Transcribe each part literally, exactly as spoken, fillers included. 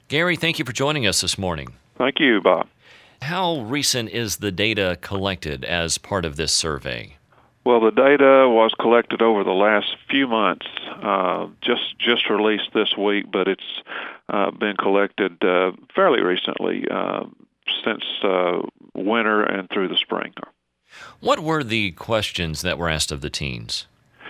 Gary, thank you for joining us this morning. Thank you, Bob. How recent is the data collected as part of this survey? Well, the data was collected over the last few months, uh, just just released this week, but it's uh, been collected uh, fairly recently, uh, since uh, winter and through the spring. What were the questions that were asked of the teens?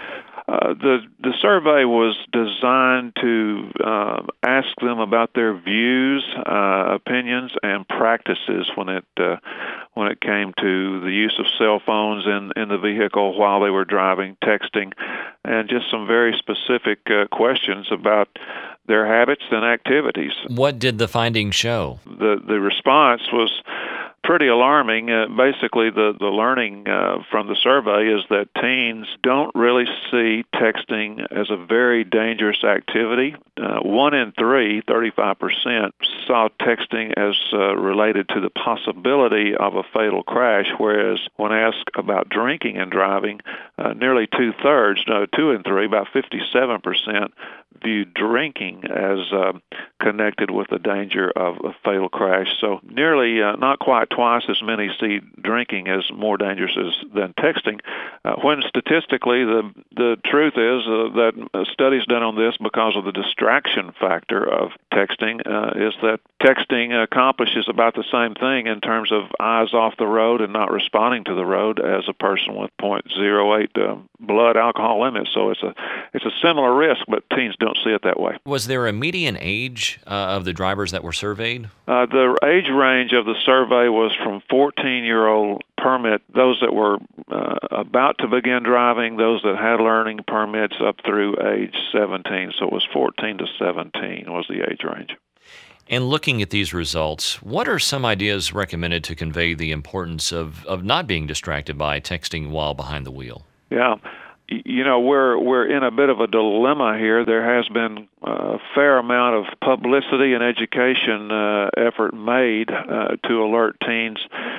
Uh, the the survey was designed to uh, ask them about their views, uh, opinions, and practices when it uh, when it came to the use of cell phones in, in the vehicle while they were driving, texting, and just some very specific uh, questions about their habits and activities. What did the findings show? The the response was pretty alarming. Uh, basically, the, the learning uh, from the survey is that teens don't really see texting as a very dangerous activity. Uh, one in three, thirty-five percent, saw texting as uh, related to the possibility of a fatal crash, whereas when asked about drinking and driving, uh, nearly two-thirds, no, two in three, about fifty-seven percent, viewed drinking as uh, connected with the danger of a fatal crash. So nearly, uh, not quite twice as many see drinking as more dangerous as, than texting, uh, when statistically the the truth is uh, that studies done on this because of the distraction factor of texting uh, is that texting accomplishes about the same thing in terms of eyes off the road and not responding to the road as a person with point zero eight uh, blood alcohol limit. So it's a it's a similar risk, but teens don't see it that way. Was there a median age uh, of the drivers that were surveyed? Uh, the age range of the survey was from fourteen-year-old permit, those that were uh, about to begin driving, those that had learning permits up through age seventeen. So it was fourteen to seventeen was the age range. And looking at these results, what are some ideas recommended to convey the importance of, of not being distracted by texting while behind the wheel? Yeah. You know, we're we're in a bit of a dilemma here. There has been a fair amount of publicity and education uh, effort made uh, to alert teens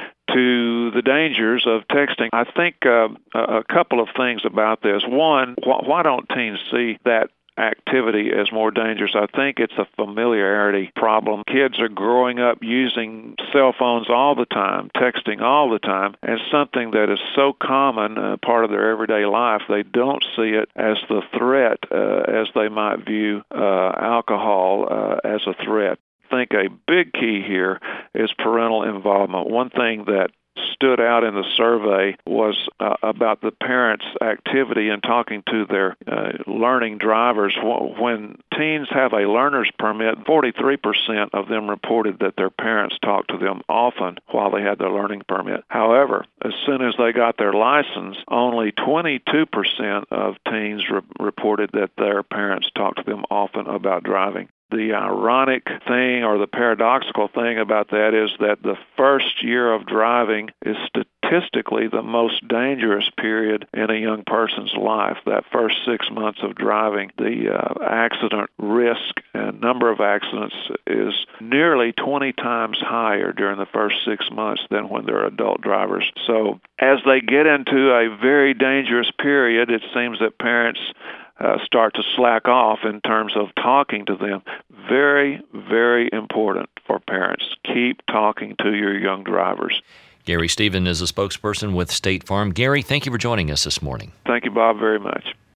to the dangers of texting. I think uh, a couple of things about this. One, wh- why don't teens see that activity as more dangerous? I think it's a familiarity problem. Kids are growing up using cell phones all the time, texting all the time, and something that is so common, uh, part of their everyday life, they don't see it as the threat uh, as they might view uh, alcohol uh, as a threat. I think a big key here is parental involvement. One thing that stood out in the survey was uh, about the parents' activity in talking to their uh, learning drivers. When teens have a learner's permit, forty-three percent of them reported that their parents talked to them often while they had their learning permit. However, as soon as they got their license, only twenty-two percent of teens re- reported that their parents talked to them often about driving. The ironic thing or the paradoxical thing about that is that the first year of driving is statistically the most dangerous period in a young person's life. That first six months of driving, the uh, accident risk and number of accidents is nearly twenty times higher during the first six months than when they're adult drivers. So as they get into a very dangerous period, it seems that parents Uh, start to slack off in terms of talking to them. Very, very important for parents. Keep talking to your young drivers. Gary Stephen is a spokesperson with State Farm. Gary, thank you for joining us this morning. Thank you, Bob, very much.